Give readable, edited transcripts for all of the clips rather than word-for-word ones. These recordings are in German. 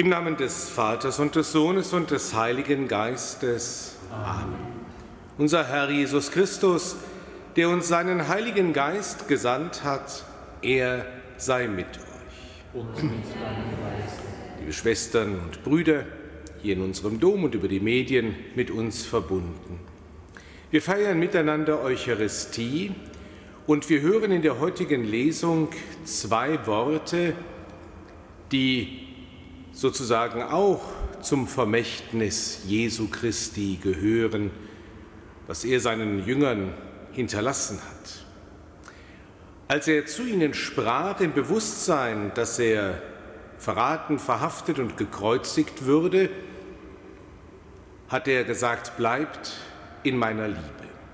Im Namen des Vaters und des Sohnes und des Heiligen Geistes. Amen. Unser Herr Jesus Christus, der uns seinen Heiligen Geist gesandt hat, er sei mit euch. Und mit deinem Geist. Liebe Schwestern und Brüder, hier in unserem Dom und über die Medien mit uns verbunden. Wir feiern miteinander Eucharistie und wir hören in der heutigen Lesung zwei Worte, die sozusagen auch zum Vermächtnis Jesu Christi gehören, was er seinen Jüngern hinterlassen hat. Als er zu ihnen sprach, im Bewusstsein, dass er verraten, verhaftet und gekreuzigt würde, hat er gesagt, bleibt in meiner Liebe.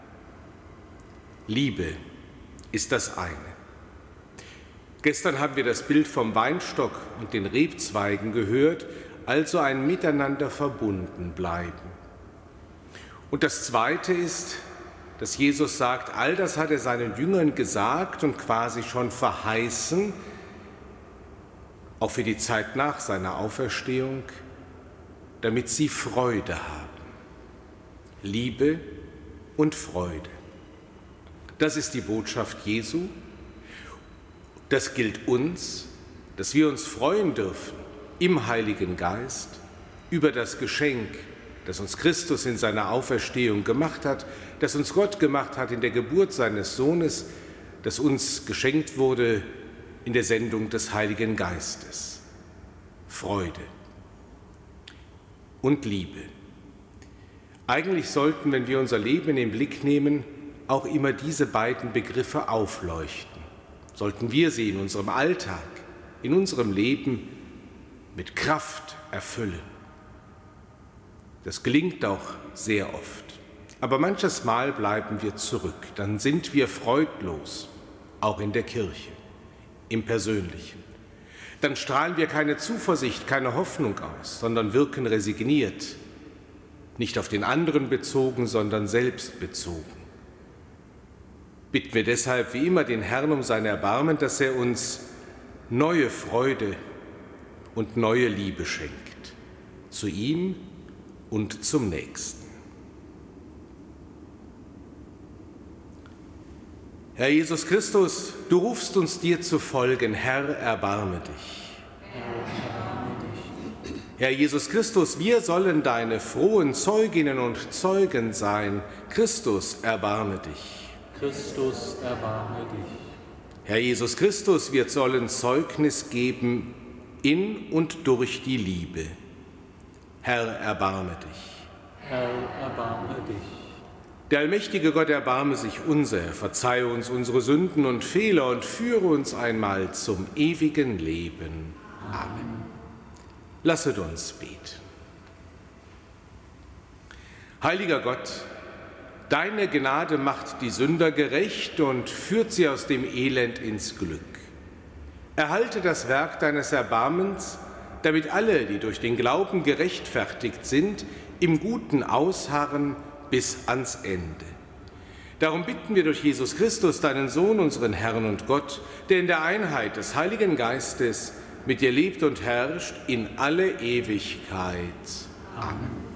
Liebe ist das eine. Gestern haben wir das Bild vom Weinstock und den Rebzweigen gehört, also ein Miteinander verbunden bleiben. Und das Zweite ist, dass Jesus sagt, all das hat er seinen Jüngern gesagt und quasi schon verheißen, auch für die Zeit nach seiner Auferstehung, damit sie Freude haben. Liebe und Freude. Das ist die Botschaft Jesu. Das gilt uns, dass wir uns freuen dürfen im Heiligen Geist über das Geschenk, das uns Christus in seiner Auferstehung gemacht hat, das uns Gott gemacht hat in der Geburt seines Sohnes, das uns geschenkt wurde in der Sendung des Heiligen Geistes. Freude und Liebe. Eigentlich sollten, wenn wir unser Leben in den Blick nehmen, auch immer diese beiden Begriffe aufleuchten. Sollten wir sie in unserem Alltag, in unserem Leben mit Kraft erfüllen. Das gelingt auch sehr oft. Aber manches Mal bleiben wir zurück. Dann sind wir freudlos, auch in der Kirche, im Persönlichen. Dann strahlen wir keine Zuversicht, keine Hoffnung aus, sondern wirken resigniert. Nicht auf den anderen bezogen, sondern selbstbezogen. Bitten wir deshalb wie immer den Herrn um sein Erbarmen, dass er uns neue Freude und neue Liebe schenkt, zu ihm und zum Nächsten. Herr Jesus Christus, du rufst uns dir zu folgen. Herr, erbarme dich. Herr Jesus Christus, wir sollen deine frohen Zeuginnen und Zeugen sein. Christus, erbarme dich. Christus, erbarme dich. Herr Jesus Christus, wir sollen Zeugnis geben in und durch die Liebe. Herr, erbarme dich. Herr, erbarme dich. Der allmächtige Gott erbarme sich unser, verzeihe uns unsere Sünden und Fehler und führe uns einmal zum ewigen Leben. Amen. Lasset uns beten. Heiliger Gott, deine Gnade macht die Sünder gerecht und führt sie aus dem Elend ins Glück. Erhalte das Werk deines Erbarmens, damit alle, die durch den Glauben gerechtfertigt sind, im Guten ausharren bis ans Ende. Darum bitten wir durch Jesus Christus, deinen Sohn, unseren Herrn und Gott, der in der Einheit des Heiligen Geistes mit dir lebt und herrscht in alle Ewigkeit. Amen.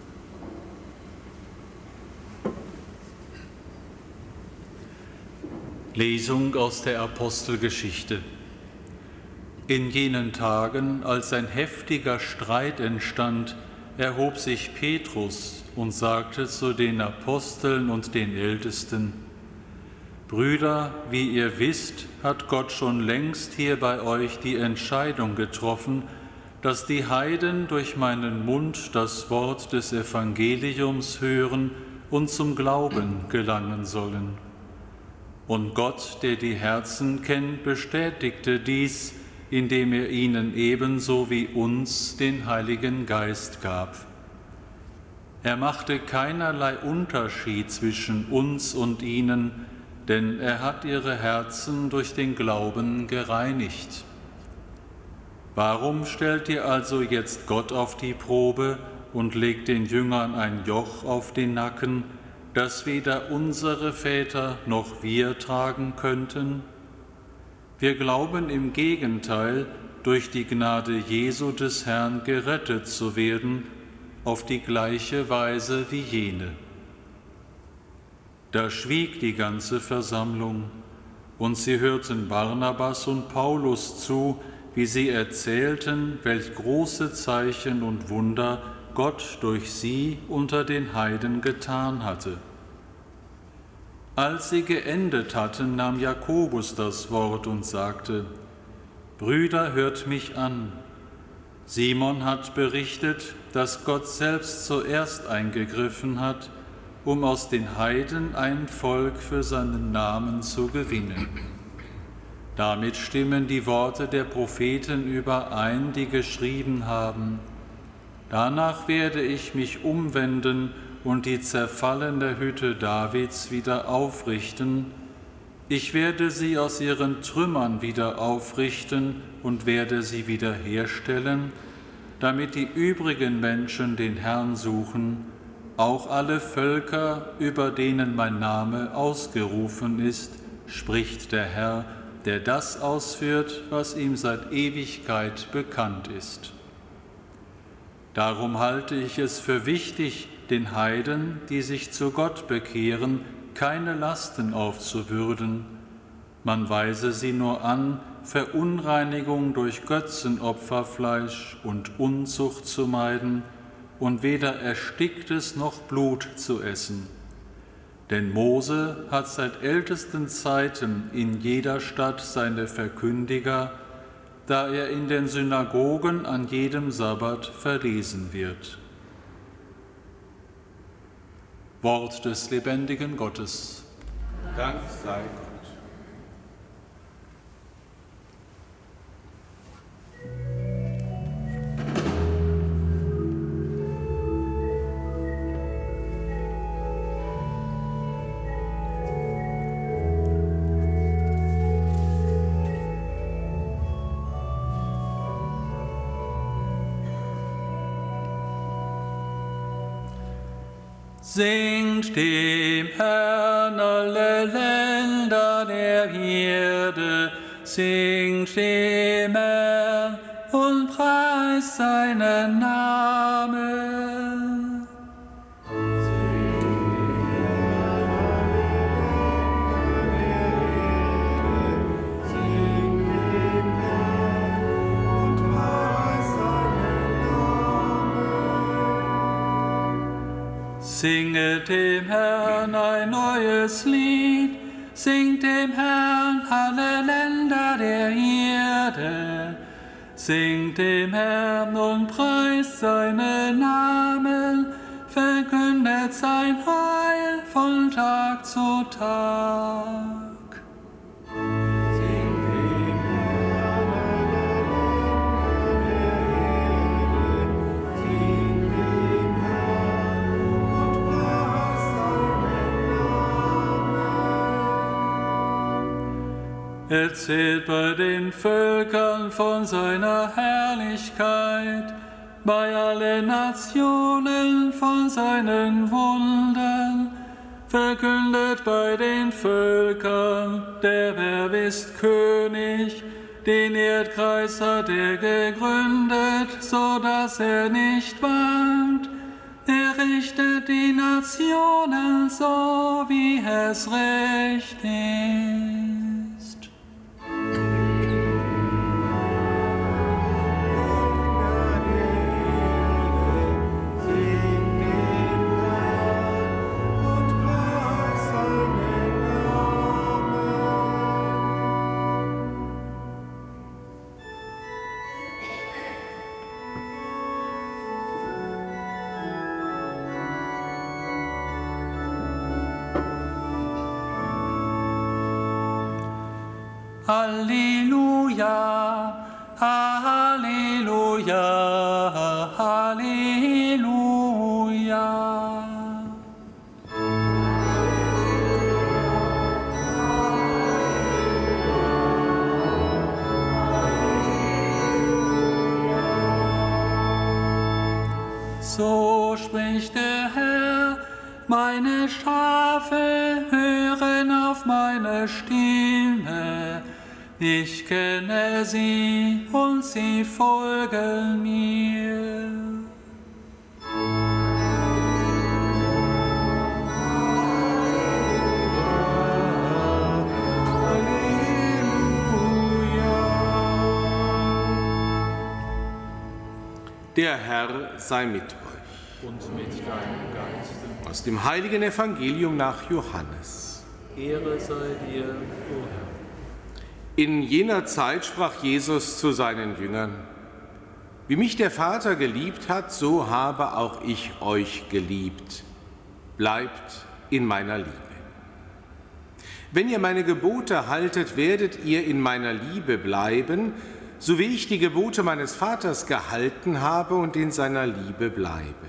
Lesung aus der Apostelgeschichte. In jenen Tagen, als ein heftiger Streit entstand, erhob sich Petrus und sagte zu den Aposteln und den Ältesten: Brüder, wie ihr wisst, hat Gott schon längst hier bei euch die Entscheidung getroffen, dass die Heiden durch meinen Mund das Wort des Evangeliums hören und zum Glauben gelangen sollen. Und Gott, der die Herzen kennt, bestätigte dies, indem er ihnen ebenso wie uns den Heiligen Geist gab. Er machte keinerlei Unterschied zwischen uns und ihnen, denn er hat ihre Herzen durch den Glauben gereinigt. Warum stellt ihr also jetzt Gott auf die Probe und legt den Jüngern ein Joch auf den Nacken, das weder unsere Väter noch wir tragen könnten? Wir glauben im Gegenteil, durch die Gnade Jesu des Herrn gerettet zu werden, auf die gleiche Weise wie jene. Da schwieg die ganze Versammlung, und sie hörten Barnabas und Paulus zu, wie sie erzählten, welch große Zeichen und Wunder Gott durch sie unter den Heiden getan hatte. Als sie geendet hatten, nahm Jakobus das Wort und sagte: Brüder, hört mich an. Simon hat berichtet, dass Gott selbst zuerst eingegriffen hat, um aus den Heiden ein Volk für seinen Namen zu gewinnen. Damit stimmen die Worte der Propheten überein, die geschrieben haben: Danach werde ich mich umwenden und die zerfallene Hütte Davids wieder aufrichten. Ich werde sie aus ihren Trümmern wieder aufrichten und werde sie wiederherstellen, damit die übrigen Menschen den Herrn suchen, auch alle Völker, über denen mein Name ausgerufen ist, spricht der Herr, der das ausführt, was ihm seit Ewigkeit bekannt ist. Darum halte ich es für wichtig, den Heiden, die sich zu Gott bekehren, keine Lasten aufzubürden. Man weise sie nur an, Verunreinigung durch Götzenopferfleisch und Unzucht zu meiden und weder Ersticktes noch Blut zu essen. Denn Mose hat seit ältesten Zeiten in jeder Stadt seine Verkündiger, da er in den Synagogen an jedem Sabbat verlesen wird. Wort des lebendigen Gottes. Dank sei Gott. Singt dem Herrn alle Länder der Erde, singt dem Herrn und preist seinen Namen. Singet dem Herrn ein neues Lied, singt dem Herrn alle Länder der Erde. Singt dem Herrn und preist seinen Namen, verkündet sein Heil von Tag zu Tag. Erzählt bei den Völkern von seiner Herrlichkeit, bei allen Nationen von seinen Wundern. Verkündet bei den Völkern, der Herr ist König, den Erdkreis hat er gegründet, so dass er nicht wankt. Er richtet die Nationen so, wie es recht ist. Halleluja, Halleluja, Halleluja. So spricht der Herr, meine Schafe hören auf meine Stimme. Ich kenne sie und sie folgen mir. Der Herr sei mit euch. Und mit deinem Geiste. Aus dem heiligen Evangelium nach Johannes. Ehre sei dir, o Herr. In jener Zeit sprach Jesus zu seinen Jüngern: Wie mich der Vater geliebt hat, so habe auch ich euch geliebt. Bleibt in meiner Liebe. Wenn ihr meine Gebote haltet, werdet ihr in meiner Liebe bleiben, so wie ich die Gebote meines Vaters gehalten habe und in seiner Liebe bleibe.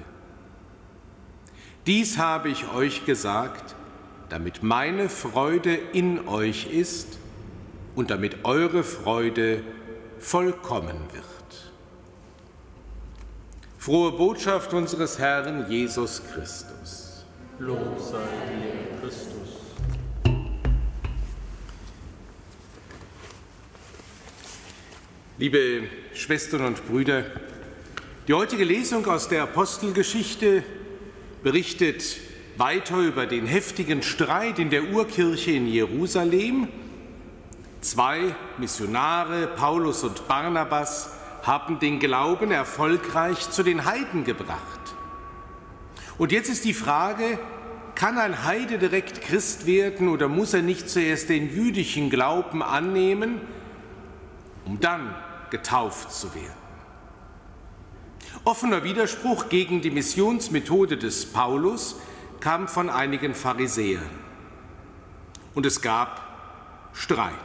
Dies habe ich euch gesagt, damit meine Freude in euch ist und damit eure Freude vollkommen wird. Frohe Botschaft unseres Herrn Jesus Christus. Lob sei dir, Christus. Liebe Schwestern und Brüder, die heutige Lesung aus der Apostelgeschichte berichtet weiter über den heftigen Streit in der Urkirche in Jerusalem. 2 Missionare, Paulus und Barnabas, haben den Glauben erfolgreich zu den Heiden gebracht. Und jetzt ist die Frage, kann ein Heide direkt Christ werden oder muss er nicht zuerst den jüdischen Glauben annehmen, um dann getauft zu werden? Offener Widerspruch gegen die Missionsmethode des Paulus kam von einigen Pharisäern. Und es gab Streit.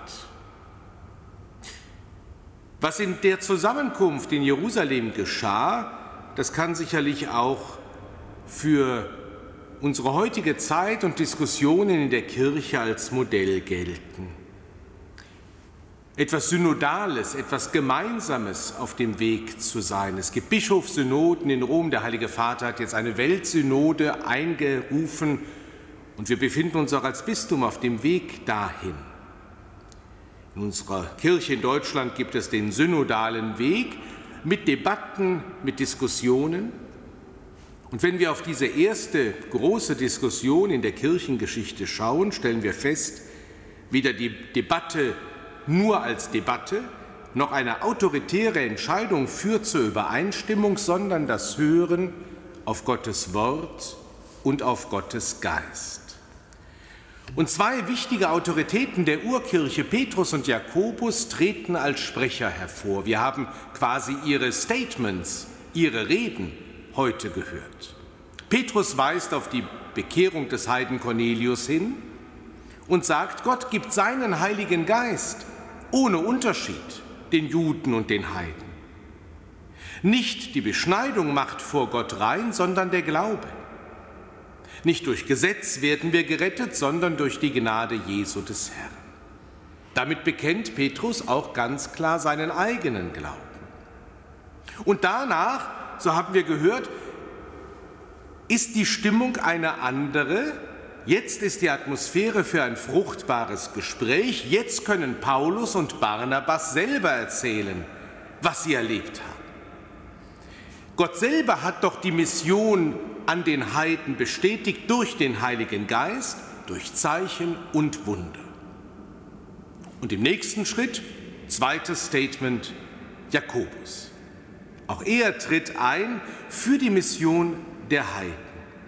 Was in der Zusammenkunft in Jerusalem geschah, das kann sicherlich auch für unsere heutige Zeit und Diskussionen in der Kirche als Modell gelten. Etwas Synodales, etwas Gemeinsames auf dem Weg zu sein. Es gibt Bischofssynoden in Rom. Der Heilige Vater hat jetzt eine Weltsynode eingerufen und wir befinden uns auch als Bistum auf dem Weg dahin. In unserer Kirche in Deutschland gibt es den synodalen Weg mit Debatten, mit Diskussionen. Und wenn wir auf diese erste große Diskussion in der Kirchengeschichte schauen, stellen wir fest, weder die Debatte nur als Debatte, noch eine autoritäre Entscheidung führt zur Übereinstimmung, sondern das Hören auf Gottes Wort und auf Gottes Geist. Und 2 wichtige Autoritäten der Urkirche, Petrus und Jakobus, treten als Sprecher hervor. Wir haben quasi ihre Statements, ihre Reden heute gehört. Petrus weist auf die Bekehrung des Heiden Cornelius hin und sagt, Gott gibt seinen Heiligen Geist ohne Unterschied den Juden und den Heiden. Nicht die Beschneidung macht vor Gott rein, sondern der Glaube. Nicht durch Gesetz werden wir gerettet, sondern durch die Gnade Jesu des Herrn. Damit bekennt Petrus auch ganz klar seinen eigenen Glauben. Und danach, so haben wir gehört, ist die Stimmung eine andere. Jetzt ist die Atmosphäre für ein fruchtbares Gespräch. Jetzt können Paulus und Barnabas selber erzählen, was sie erlebt haben. Gott selber hat doch die Mission an den Heiden bestätigt durch den Heiligen Geist, durch Zeichen und Wunder. Und im nächsten Schritt, 2. Statement, Jakobus. Auch er tritt ein für die Mission der Heiden.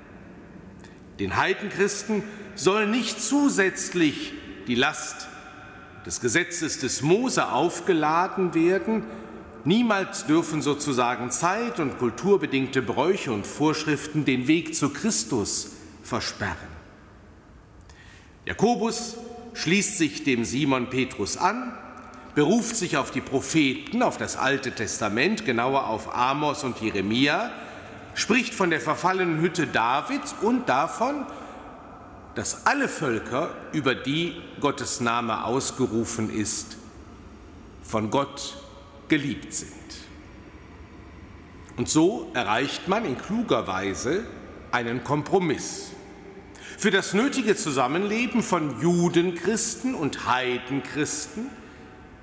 Den Heidenchristen soll nicht zusätzlich die Last des Gesetzes des Mose aufgeladen werden. Niemals dürfen sozusagen zeit- und kulturbedingte Bräuche und Vorschriften den Weg zu Christus versperren. Jakobus schließt sich dem Simon Petrus an, beruft sich auf die Propheten, auf das Alte Testament, genauer auf Amos und Jeremia, spricht von der verfallenen Hütte Davids und davon, dass alle Völker, über die Gottes Name ausgerufen ist, von Gott geliebt sind. Und so erreicht man in kluger Weise einen Kompromiss. Für das nötige Zusammenleben von Judenchristen und Heidenchristen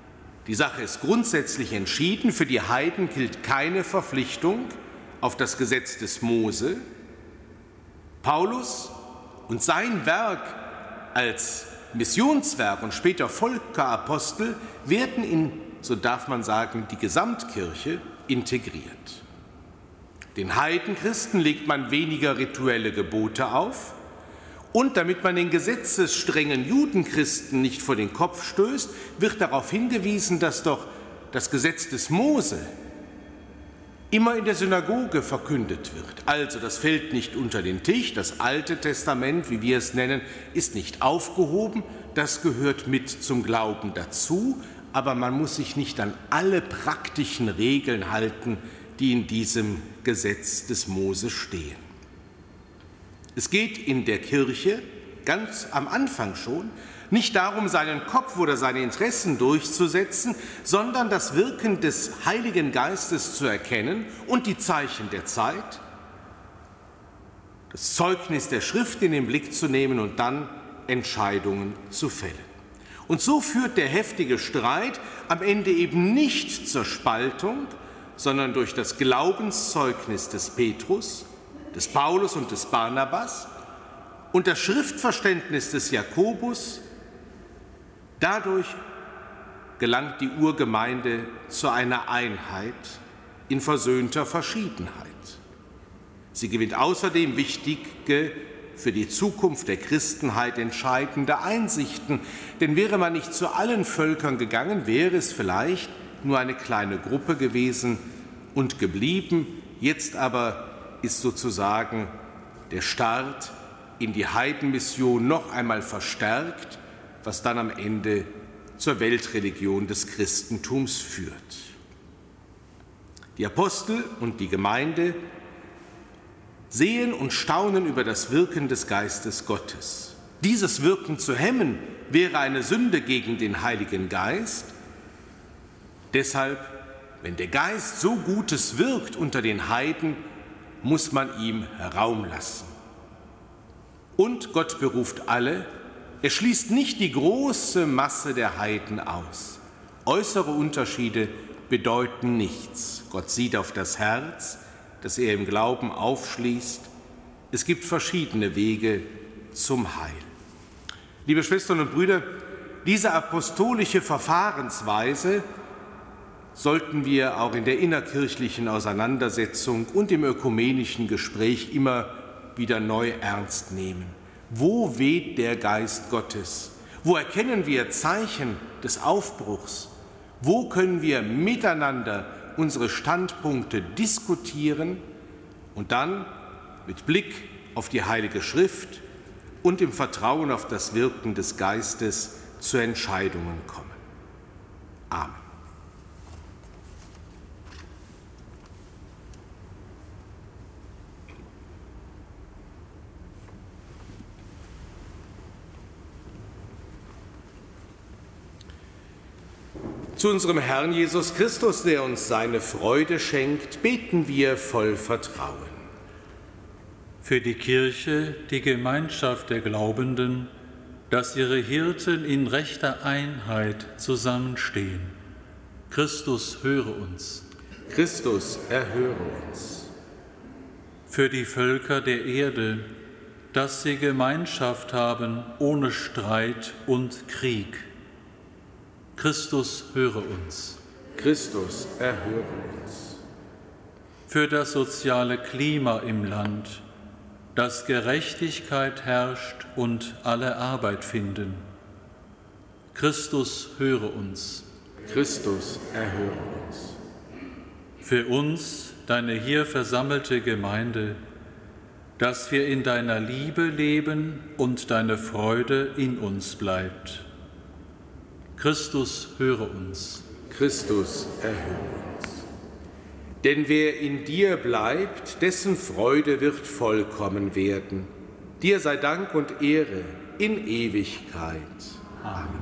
Die Sache ist grundsätzlich entschieden. Für die Heiden gilt keine Verpflichtung auf das Gesetz des Mose. Paulus und sein Werk als Missionswerk und später Völkerapostel werden in, so darf man sagen, die Gesamtkirche integriert. Den Heidenchristen legt man weniger rituelle Gebote auf und damit man den gesetzesstrengen Judenchristen nicht vor den Kopf stößt, wird darauf hingewiesen, dass doch das Gesetz des Mose immer in der Synagoge verkündet wird. Also das fällt nicht unter den Tisch, das Alte Testament, wie wir es nennen, ist nicht aufgehoben, das gehört mit zum Glauben dazu, aber man muss sich nicht an alle praktischen Regeln halten, die in diesem Gesetz des Mose stehen. Es geht in der Kirche ganz am Anfang schon nicht darum, seinen Kopf oder seine Interessen durchzusetzen, sondern das Wirken des Heiligen Geistes zu erkennen und die Zeichen der Zeit, das Zeugnis der Schrift in den Blick zu nehmen und dann Entscheidungen zu fällen. Und so führt der heftige Streit am Ende eben nicht zur Spaltung, sondern durch das Glaubenszeugnis des Petrus, des Paulus und des Barnabas und das Schriftverständnis des Jakobus. Dadurch gelangt die Urgemeinde zu einer Einheit in versöhnter Verschiedenheit. Sie gewinnt außerdem wichtige, für die Zukunft der Christenheit entscheidende Einsichten. Denn wäre man nicht zu allen Völkern gegangen, wäre es vielleicht nur eine kleine Gruppe gewesen und geblieben. Jetzt aber ist sozusagen der Start in die Heidenmission noch einmal verstärkt, was dann am Ende zur Weltreligion des Christentums führt. Die Apostel und die Gemeinde sehen und staunen über das Wirken des Geistes Gottes. Dieses Wirken zu hemmen, wäre eine Sünde gegen den Heiligen Geist. Deshalb, wenn der Geist so Gutes wirkt unter den Heiden, muss man ihm Raum lassen. Und Gott beruft alle. Er schließt nicht die große Masse der Heiden aus. Äußere Unterschiede bedeuten nichts. Gott sieht auf das Herz, das er im Glauben aufschließt. Es gibt verschiedene Wege zum Heil. Liebe Schwestern und Brüder, diese apostolische Verfahrensweise sollten wir auch in der innerkirchlichen Auseinandersetzung und im ökumenischen Gespräch immer wieder neu ernst nehmen. Wo weht der Geist Gottes? Wo erkennen wir Zeichen des Aufbruchs? Wo können wir miteinander unsere Standpunkte diskutieren und dann mit Blick auf die Heilige Schrift und im Vertrauen auf das Wirken des Geistes zu Entscheidungen kommen? Amen. Zu unserem Herrn Jesus Christus, der uns seine Freude schenkt, beten wir voll Vertrauen. Für die Kirche, die Gemeinschaft der Glaubenden, dass ihre Hirten in rechter Einheit zusammenstehen. Christus, höre uns. Christus, erhöre uns. Für die Völker der Erde, dass sie Gemeinschaft haben ohne Streit und Krieg. Christus, höre uns. Christus, erhöre uns. Für das soziale Klima im Land, dass Gerechtigkeit herrscht und alle Arbeit finden. Christus, höre uns. Christus, erhöre uns. Für uns, deine hier versammelte Gemeinde, dass wir in deiner Liebe leben und deine Freude in uns bleibt. Christus, höre uns. Christus, erhöre uns. Denn wer in dir bleibt, dessen Freude wird vollkommen werden. Dir sei Dank und Ehre in Ewigkeit. Amen.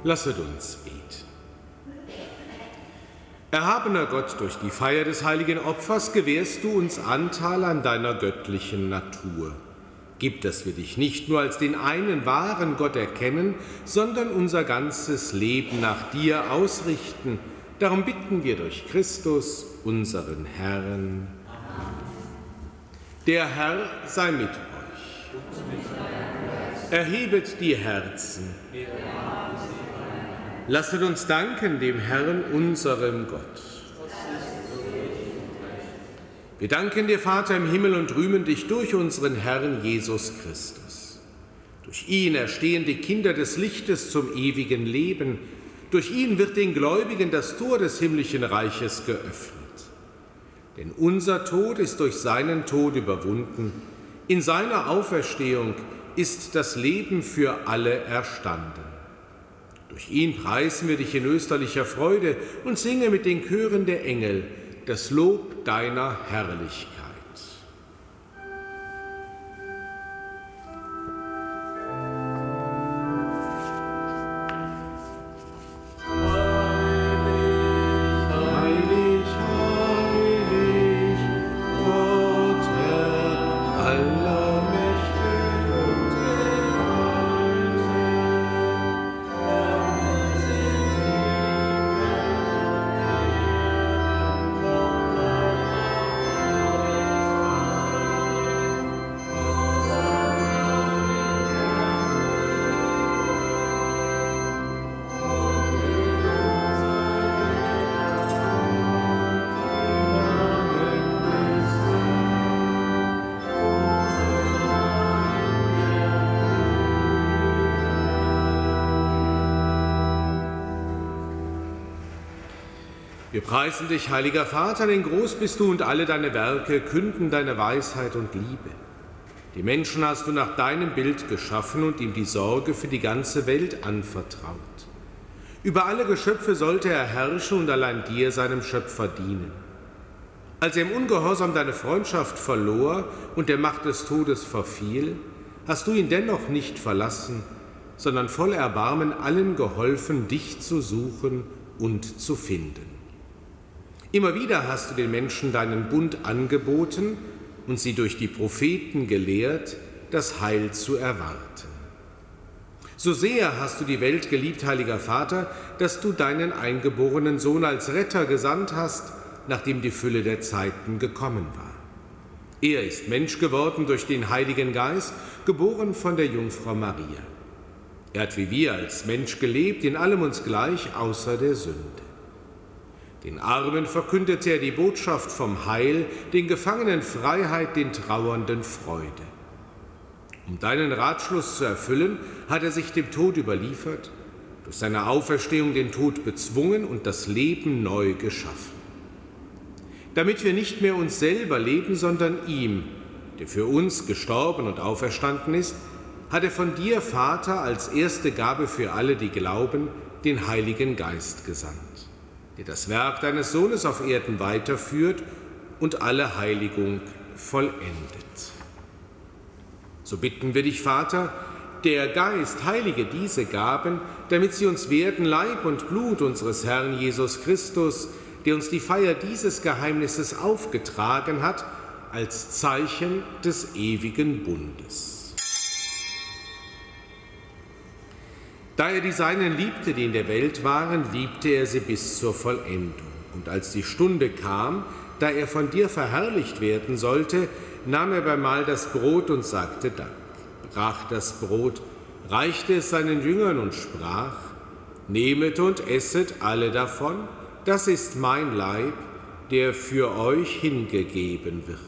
Lasset uns beten. Erhabener Gott, durch die Feier des heiligen Opfers gewährst du uns Anteil an deiner göttlichen Natur. Gib, dass wir dich nicht nur als den einen wahren Gott erkennen, sondern unser ganzes Leben nach dir ausrichten. Darum bitten wir durch Christus, unseren Herrn. Der Herr sei mit euch. Erhebet die Herzen. Lasset uns danken dem Herrn, unserem Gott. Wir danken dir, Vater im Himmel, und rühmen dich durch unseren Herrn Jesus Christus. Durch ihn erstehen die Kinder des Lichtes zum ewigen Leben. Durch ihn wird den Gläubigen das Tor des himmlischen Reiches geöffnet. Denn unser Tod ist durch seinen Tod überwunden. In seiner Auferstehung ist das Leben für alle erstanden. Durch ihn preisen wir dich in österlicher Freude und singen mit den Chören der Engel das Lob deiner Herrlichkeit. Wir preisen dich, heiliger Vater, denn groß bist du und alle deine Werke künden deine Weisheit und Liebe. Die Menschen hast du nach deinem Bild geschaffen und ihm die Sorge für die ganze Welt anvertraut. Über alle Geschöpfe sollte er herrschen und allein dir, seinem Schöpfer, dienen. Als er im Ungehorsam deine Freundschaft verlor und der Macht des Todes verfiel, hast du ihn dennoch nicht verlassen, sondern voll Erbarmen allen geholfen, dich zu suchen und zu finden. Immer wieder hast du den Menschen deinen Bund angeboten und sie durch die Propheten gelehrt, das Heil zu erwarten. So sehr hast du die Welt geliebt, heiliger Vater, dass du deinen eingeborenen Sohn als Retter gesandt hast, nachdem die Fülle der Zeiten gekommen war. Er ist Mensch geworden durch den Heiligen Geist, geboren von der Jungfrau Maria. Er hat wie wir als Mensch gelebt, in allem uns gleich, außer der Sünde. Den Armen verkündete er die Botschaft vom Heil, den Gefangenen Freiheit, den Trauernden Freude. Um deinen Ratschluss zu erfüllen, hat er sich dem Tod überliefert, durch seine Auferstehung den Tod bezwungen und das Leben neu geschaffen. Damit wir nicht mehr uns selber leben, sondern ihm, der für uns gestorben und auferstanden ist, hat er von dir, Vater, als erste Gabe für alle, die glauben, den Heiligen Geist gesandt, der das Werk deines Sohnes auf Erden weiterführt und alle Heiligung vollendet. So bitten wir dich, Vater, der Geist heilige diese Gaben, damit sie uns werden Leib und Blut unseres Herrn Jesus Christus, der uns die Feier dieses Geheimnisses aufgetragen hat, als Zeichen des ewigen Bundes. Da er die Seinen liebte, die in der Welt waren, liebte er sie bis zur Vollendung. Und als die Stunde kam, da er von dir verherrlicht werden sollte, nahm er beim Mahl das Brot und sagte Dank, brach das Brot, reichte es seinen Jüngern und sprach: Nehmet und esset alle davon, das ist mein Leib, der für euch hingegeben wird.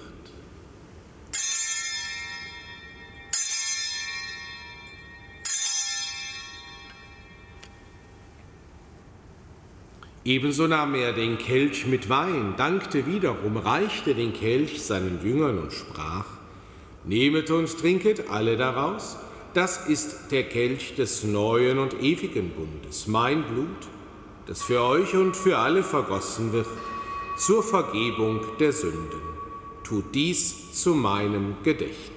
Ebenso nahm er den Kelch mit Wein, dankte wiederum, reichte den Kelch seinen Jüngern und sprach: Nehmet und trinket alle daraus, das ist der Kelch des neuen und ewigen Bundes, mein Blut, das für euch und für alle vergossen wird, zur Vergebung der Sünden. Tut dies zu meinem Gedächtnis.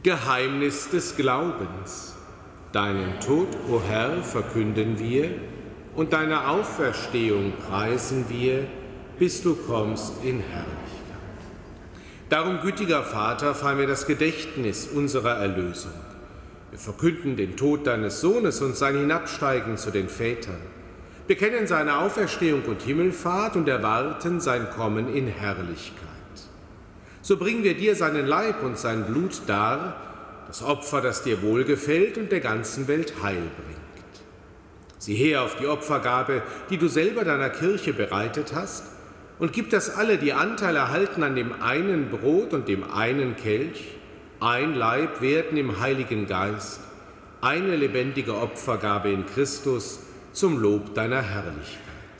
Geheimnis des Glaubens. Deinen Tod, o Herr, verkünden wir, und deine Auferstehung preisen wir, bis du kommst in Herrlichkeit. Darum, gütiger Vater, feiern wir das Gedächtnis unserer Erlösung. Wir verkünden den Tod deines Sohnes und sein Hinabsteigen zu den Vätern, bekennen seine Auferstehung und Himmelfahrt und erwarten sein Kommen in Herrlichkeit. So bringen wir dir seinen Leib und sein Blut dar, das Opfer, das dir wohlgefällt und der ganzen Welt Heil bringt. Sieh her auf die Opfergabe, die du selber deiner Kirche bereitet hast, und gib, dass alle, die Anteil erhalten an dem einen Brot und dem einen Kelch, ein Leib werden im Heiligen Geist, eine lebendige Opfergabe in Christus zum Lob deiner Herrlichkeit.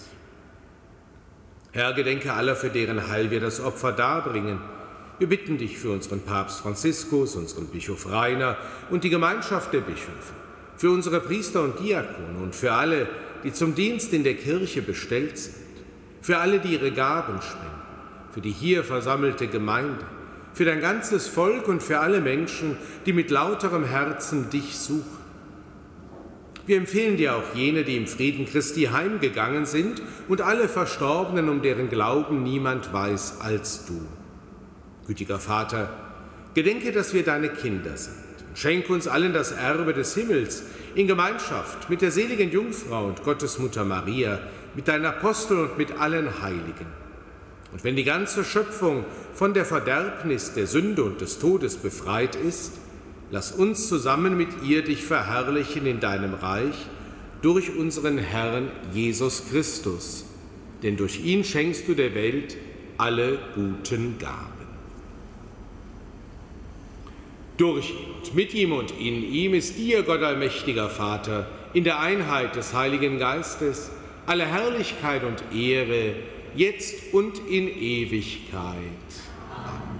Herr, gedenke aller, für deren Heil wir das Opfer darbringen. Wir bitten dich für unseren Papst Franziskus, unseren Bischof Rainer und die Gemeinschaft der Bischöfe, für unsere Priester und Diakone und für alle, die zum Dienst in der Kirche bestellt sind, für alle, die ihre Gaben spenden, für die hier versammelte Gemeinde, für dein ganzes Volk und für alle Menschen, die mit lauterem Herzen dich suchen. Wir empfehlen dir auch jene, die im Frieden Christi heimgegangen sind, und alle Verstorbenen, um deren Glauben niemand weiß als du. Gütiger Vater, gedenke, dass wir deine Kinder sind, und schenke uns allen das Erbe des Himmels in Gemeinschaft mit der seligen Jungfrau und Gottesmutter Maria, mit deinen Aposteln und mit allen Heiligen. Und wenn die ganze Schöpfung von der Verderbnis der Sünde und des Todes befreit ist, lass uns zusammen mit ihr dich verherrlichen in deinem Reich durch unseren Herrn Jesus Christus, denn durch ihn schenkst du der Welt alle guten Gaben. Durch ihn und mit ihm und in ihm ist dir, Gott allmächtiger Vater, in der Einheit des Heiligen Geistes, alle Herrlichkeit und Ehre, jetzt und in Ewigkeit. Amen.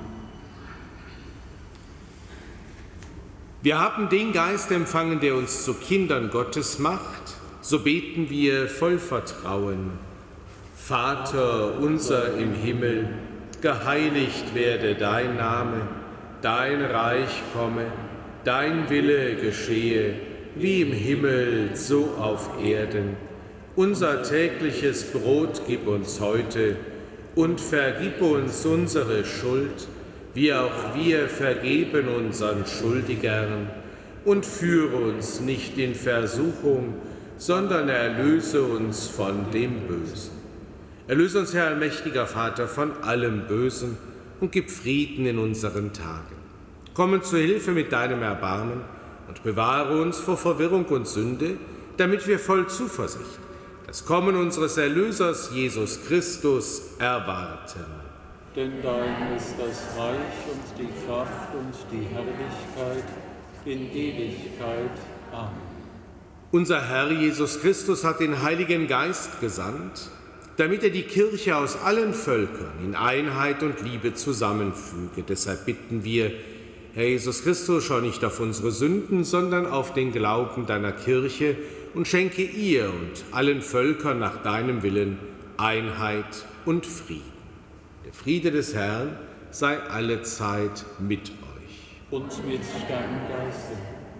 Wir haben den Geist empfangen, der uns zu Kindern Gottes macht, so beten wir voll Vertrauen. Vater unser im Himmel, geheiligt werde dein Name, dein Reich komme, dein Wille geschehe, wie im Himmel, so auf Erden. Unser tägliches Brot gib uns heute und vergib uns unsere Schuld, wie auch wir vergeben unseren Schuldigern. Und führe uns nicht in Versuchung, sondern erlöse uns von dem Bösen. Erlöse uns, Herr allmächtiger Vater, von allem Bösen und gib Frieden in unseren Tagen. Komm uns zu Hilfe mit deinem Erbarmen und bewahre uns vor Verwirrung und Sünde, damit wir voll Zuversicht das Kommen unseres Erlösers Jesus Christus erwarten. Denn dein ist das Reich und die Kraft und die Herrlichkeit in Ewigkeit. Amen. Unser Herr Jesus Christus hat den Heiligen Geist gesandt, damit er die Kirche aus allen Völkern in Einheit und Liebe zusammenfüge. Deshalb bitten wir, Herr Jesus Christus, schau nicht auf unsere Sünden, sondern auf den Glauben deiner Kirche und schenke ihr und allen Völkern nach deinem Willen Einheit und Frieden. Der Friede des Herrn sei allezeit mit euch. Und mit deinem Geiste.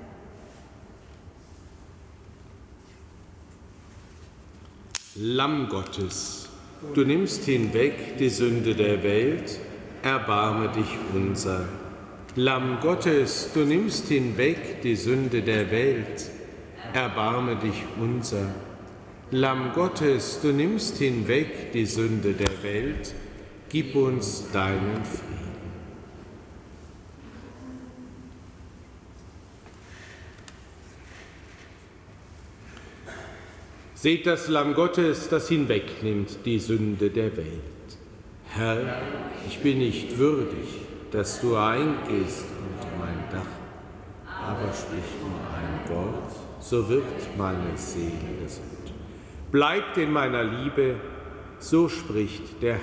Lamm Gottes, du nimmst hinweg die Sünde der Welt, erbarme dich unser. Lamm Gottes, du nimmst hinweg die Sünde der Welt, erbarme dich unser. Lamm Gottes, du nimmst hinweg die Sünde der Welt, gib uns deinen Frieden. Seht das Lamm Gottes, das hinwegnimmt die Sünde der Welt. Herr, ich bin nicht würdig, dass du eingehst unter mein Dach, aber sprich nur ein Wort, so wird meine Seele gesund. Bleibt in meiner Liebe, so spricht der Herr.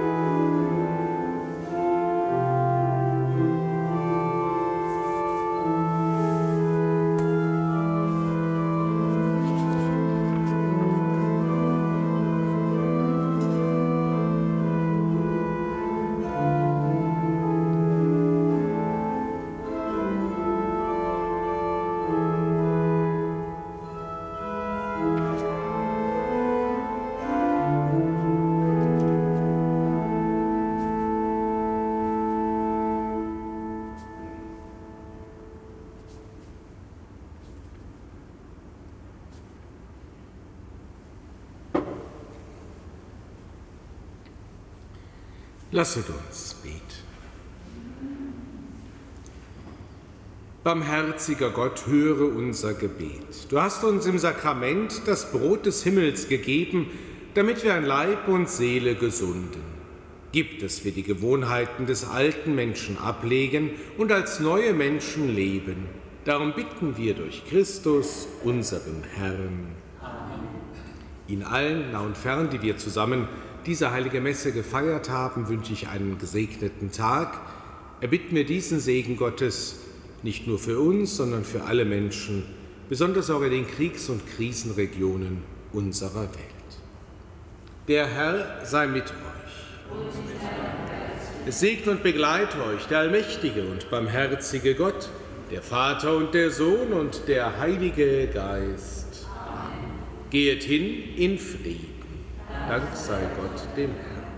Lasset uns beten. Barmherziger Gott, höre unser Gebet. Du hast uns im Sakrament das Brot des Himmels gegeben, damit wir an Leib und Seele gesunden. Gib, dass wir die Gewohnheiten des alten Menschen ablegen und als neue Menschen leben. Darum bitten wir durch Christus, unseren Herrn. Amen. Ihnen allen, nah und fern, die wir zusammen diese heilige Messe gefeiert haben, wünsche ich einen gesegneten Tag. Erbitten wir diesen Segen Gottes nicht nur für uns, sondern für alle Menschen, besonders auch in den Kriegs- und Krisenregionen unserer Welt. Der Herr sei mit euch. Es segne und begleite euch der allmächtige und barmherzige Gott, der Vater und der Sohn und der Heilige Geist. Amen. Geht hin in Frieden. Dank sei Gott dem Herrn.